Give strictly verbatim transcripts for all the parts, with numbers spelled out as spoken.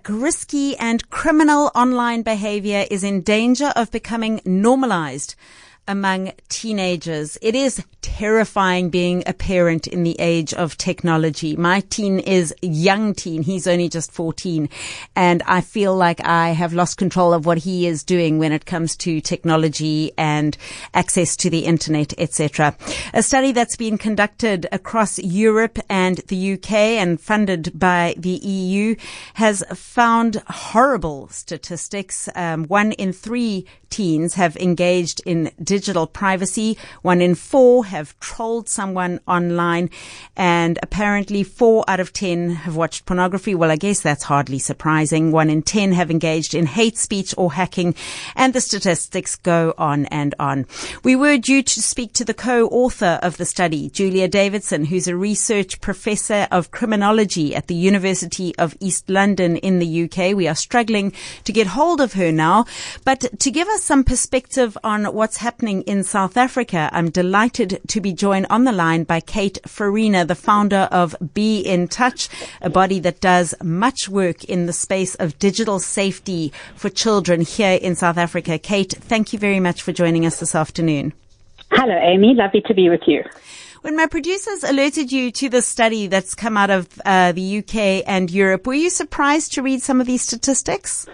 risky and criminal online behavior is in danger of becoming normalized among teenagers. It is terrifying being a parent in the age of technology. My teen is young teen. He's only just fourteen. And I feel like I have lost control of what he is doing when it comes to technology and access to the internet, et cetera. A study that's been conducted across Europe and the U K and funded by the E U has found horrible statistics. Um, one in three teens have engaged in digital privacy. One in four have trolled someone online, and apparently four out of ten have watched pornography. Well, I guess that's hardly surprising. One in ten have engaged in hate speech or hacking, and the statistics go on and on. We were due to speak to the co-author of the study, Julia Davidson, who's a research professor of criminology at the University of East London in the U K. We are struggling to get hold of her now, but to give us some perspective on what's happening in South Africa, I'm delighted to be joined on the line by Kate Farina, the founder of Be in Touch, a body that does much work in the space of digital safety for children here in South Africa. Kate, thank you very much for joining us this afternoon. Hello, Amy. Lovely to be with you. When my producers alerted you to the study that's come out of uh, the U K and Europe, were you surprised to read some of these statistics?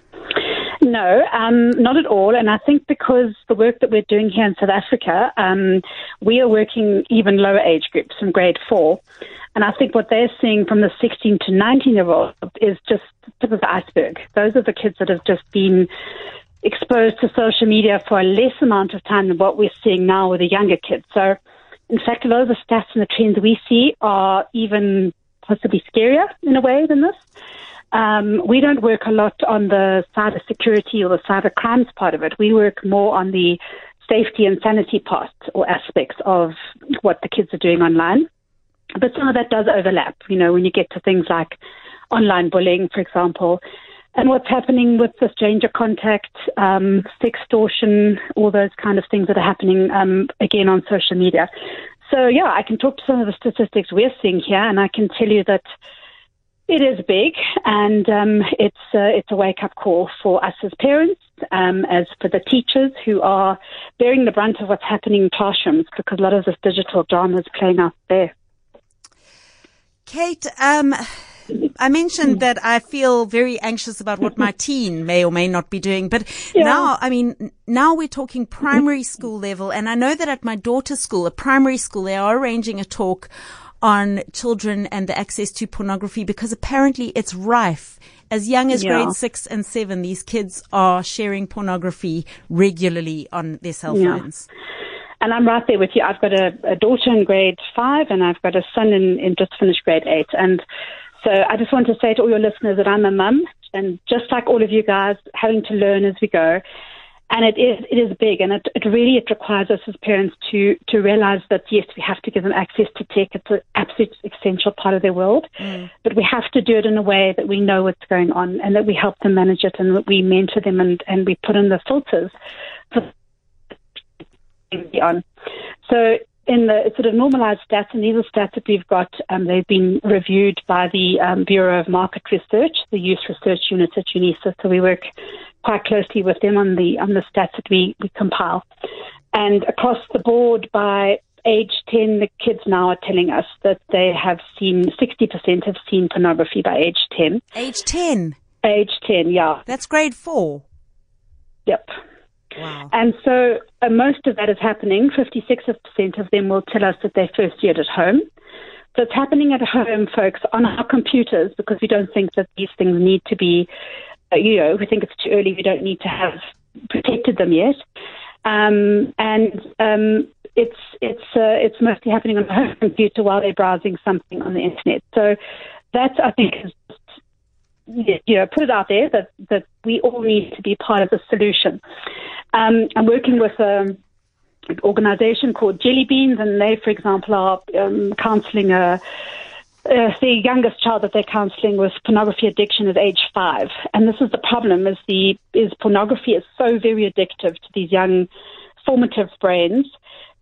No, um, not at all. And I think because the work that we're doing here in South Africa, um, we are working even lower age groups from grade four. And I think what they're seeing from the sixteen to nineteen year olds is just the tip of the iceberg. Those are the kids that have just been exposed to social media for a less amount of time than what we're seeing now with the younger kids. So, in fact, a lot of the stats and the trends we see are even possibly scarier in a way than this. Um, we don't work a lot on the cyber security or the cyber crimes part of it. We work more on the safety and sanity part or aspects of what the kids are doing online. But some of that does overlap, you know, when you get to things like online bullying, for example, and what's happening with the stranger contact, um, sextortion, all those kind of things that are happening, um, again, on social media. So, yeah, I can talk to some of the statistics we're seeing here, and I can tell you that it is big, and um, it's uh, it's a wake-up call for us as parents, um, as for the teachers who are bearing the brunt of what's happening in classrooms, because a lot of this digital drama is playing out there. Kate, um, I mentioned that I feel very anxious about what my teen may or may not be doing, but yeah. now, I mean, now we're talking primary school level, and I know that at my daughter's school, a primary school, they are arranging a talk on children and the access to pornography, because apparently it's rife. As young as yeah. grade six and seven, these kids are sharing pornography regularly on their cell phones. Yeah. And I'm right there with you. I've got a, a daughter in grade five, and I've got a son in, in just finished grade eight. And so I just want to say to all your listeners that I'm a mum, and just like all of you guys, having to learn as we go. And it is it is big, and it, it really it requires us as parents to to realize that, yes, we have to give them access to tech. It's an absolute essential part of their world. Mm. But we have to do it in a way that we know what's going on, and that we help them manage it, and that we mentor them, and, and we put in the filters for on. So in the sort of normalized stats, and these are stats that we've got, um, they've been reviewed by the um, Bureau of Market Research, the Youth Research Unit at UNISA. So we work quite closely with them on the on the stats that we, we compile. And across the board, by age ten, the kids now are telling us that they have seen, sixty percent have seen pornography by age ten. Age ten? Age ten, yeah. That's grade four? Yep. Wow. And so uh, most of that is happening. fifty-six percent of them will tell us that they first see it at home. So it's happening at home, folks, on our computers, because we don't think that these things need to be, uh, you know, we think it's too early. We don't need to have protected them yet. Um, and um, it's it's uh, it's mostly happening on a home computer while they're browsing something on the internet. So that, I think, is just, you know, put it out there that, that we all need to be part of the solution. Um, I'm working with a, an organization called Jelly Beans, and they, for example, are um, counseling a, uh, the youngest child that they're counseling with pornography addiction at age five. And this is the problem, is the is pornography is so very addictive to these young formative brains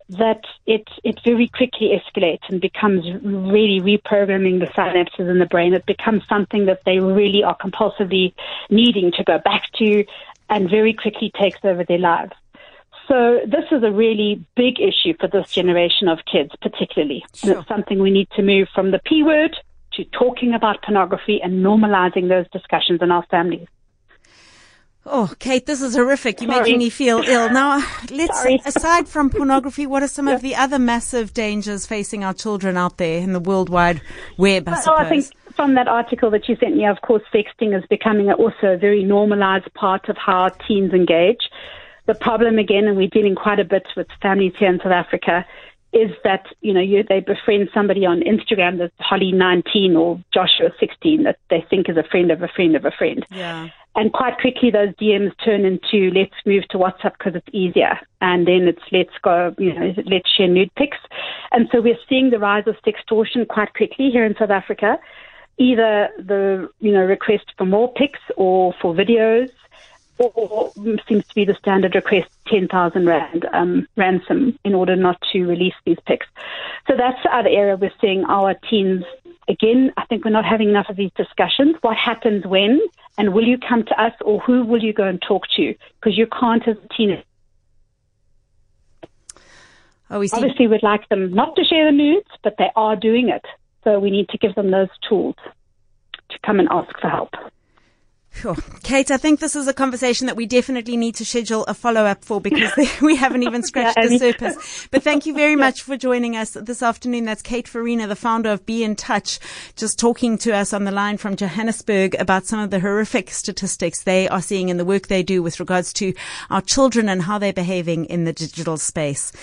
that it it very quickly escalates and becomes really reprogramming the synapses in the brain. It becomes something that they really are compulsively needing to go back to, and very quickly takes over their lives. So this is a really big issue for this generation of kids, particularly. Sure. And it's something we need to move from the P word to talking about pornography and normalizing those discussions in our families. Oh, Kate, this is horrific. You're Sorry. making me feel ill. Now, let's, Sorry. aside from pornography, what are some yeah. of the other massive dangers facing our children out there in the World Wide Web, I well, suppose? I think from that article that you sent me, of course, sexting is becoming also a very normalized part of how teens engage. The problem, again, and we're dealing quite a bit with families here in South Africa, is that, you know, you, they befriend somebody on Instagram that's Holly nineteen or Joshua sixteen that they think is a friend of a friend of a friend. Yeah. And quite quickly, those D Ms turn into let's move to WhatsApp because it's easier. And then it's let's go, you know, let's share nude pics. And so we're seeing the rise of sextortion quite quickly here in South Africa. Either the, you know, request for more pics or for videos, or seems to be the standard request, ten thousand rand um, ransom in order not to release these pics. So that's the other area we're seeing our teens. Again, I think we're not having enough of these discussions. What happens when, and will you come to us, or who will you go and talk to? Because you can't as a teenager. Oh, we see. Obviously, we'd like them not to share the nudes, but they are doing it. So we need to give them those tools to come and ask for help. Sure. Kate, I think this is a conversation that we definitely need to schedule a follow-up for because we haven't even scratched yeah, the surface. But thank you very much for joining us this afternoon. That's Kate Farina, the founder of Be in Touch, just talking to us on the line from Johannesburg about some of the horrific statistics they are seeing in the work they do with regards to our children and how they're behaving in the digital space.